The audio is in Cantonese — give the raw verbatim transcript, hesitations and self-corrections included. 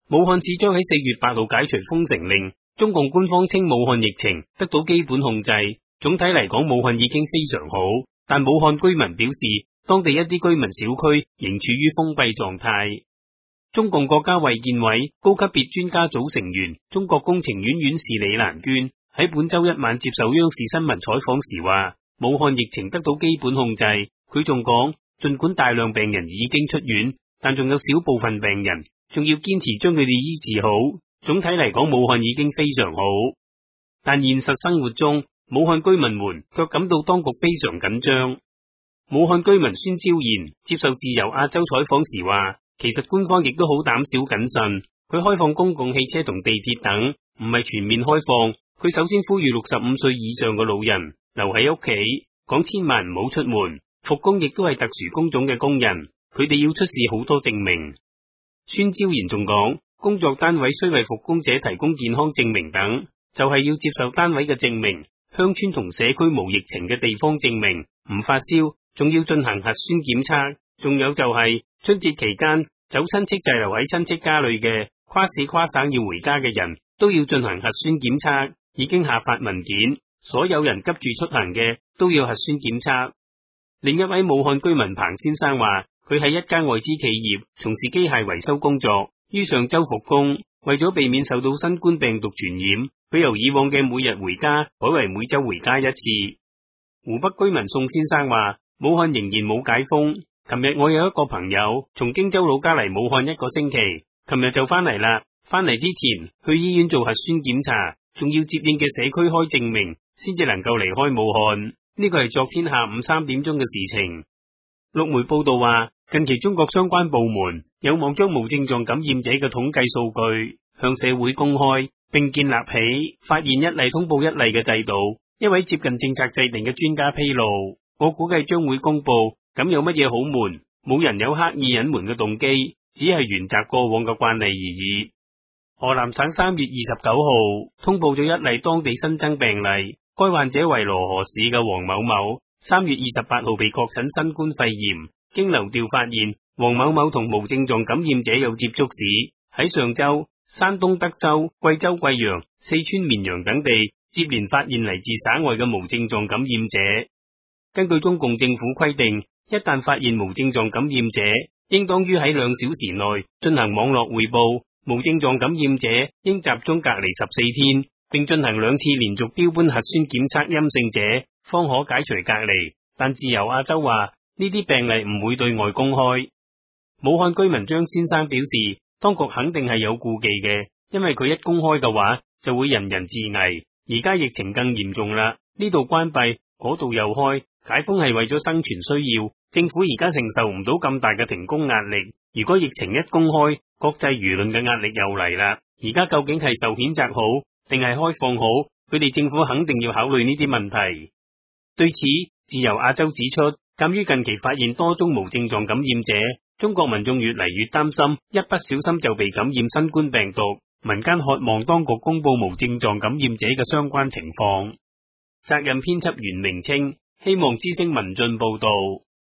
武漢市將喺四月八號解除封城令，中共官方稱武漢疫情得到基本控制。總體嚟講，武漢已經非常好，但武漢居民表示，當地一啲居民小區仍處於封閉狀態。中共國家衛健委高級別專家組成員、中國工程院院士李蘭娟喺本周一晚接受央視新聞採訪時話，武漢疫情得到基本控制。佢仲講，盡管大量病人已經出院，但仲有少部分病人仲要堅持將佢哋醫治好。總體嚟講，武漢已經非常好，但現實生活中，武漢居民們卻感到當局非常緊張。武漢居民孫昭賢接受自由亞洲採訪時話，其實官方亦都好膽小謹慎，佢開放公共汽車同地鐵等，唔係全面開放。佢首先呼籲六十五歲以上嘅老人留喺屋企，講千萬唔好出門。復工亦都係特殊工種嘅工人，佢哋要出示好多證明。孫昭賢仲講，工作單位需為復工者提供健康證明等，就係要接受單位嘅證明。鄉村同社區無疫情嘅地方證明，唔發燒，仲要進行核酸檢測。仲有就係、是、春節期間走親戚滯留喺親戚家裏嘅跨市跨省要回家嘅人都要進行核酸檢測，已經下發文件，所有人急住出行嘅都要核酸檢測。另一位武漢居民彭先生話，佢喺一間外資企業從事機械維修工作，於上周復工，為咗避免受到新冠病毒傳染，佢由以往嘅每日回家改為每周回家一次。湖北居民宋先生話，武漢仍然冇解封。琴日我有一個朋友從荊州老家嚟武漢一個星期，琴日就翻嚟啦。翻嚟之前去醫院做核酸檢查，仲要接應嘅社區開證明，先至能夠離開武漢。呢個係昨天下午三點鐘嘅事情。陸媒報道話，近期中國相關部門有望將無症狀感染者嘅統計數據向社會公開，並建立起發現一例通報一例嘅制度。一位接近政策制定嘅專家披露，我估計將會公布，咁有乜嘢好瞞？冇人有刻意隱瞞嘅動機，只係沿襲過往嘅慣例而已。河南省三月二十九號通報咗一例當地新增病例，該患者為羅河市嘅黃某某，三月二十八號被確診新冠肺炎，經流調發現黃某某同無症狀感染者有接觸史。喺上周，山東德州、貴州貴陽、四川綿陽等地接連發現嚟自省外嘅無症狀感染者。根據中共政府規定，一旦發現無症狀感染者，應當於喺兩小時內進行網絡匯報。無症狀感染者應集中隔離十四天，並進行兩次連續標本核酸檢測陰性者，方可解除隔離。但自由亞洲話，呢啲病例唔會對外公開。武漢居民張先生表示，當局肯定係有顧忌嘅，因為佢一公開嘅話，就會人人自危。而家疫情更嚴重啦，呢度關閉，嗰度又開，解封係為咗生存需要。政府而家承受唔到咁大嘅停工壓力，如果疫情一公開，國際輿論嘅壓力又嚟啦。而家究竟係受譴責好，定係開放好？佢哋政府肯定要考慮呢啲問題。對此，自由亞洲指出，鑒於近期發現多宗無症狀感染者，中國民眾越嚟越擔心，一不小心就被感染新冠病毒。民間渴望當局公布無症狀感染者嘅相關情況。責任編輯袁明清，希望之聲文進報道。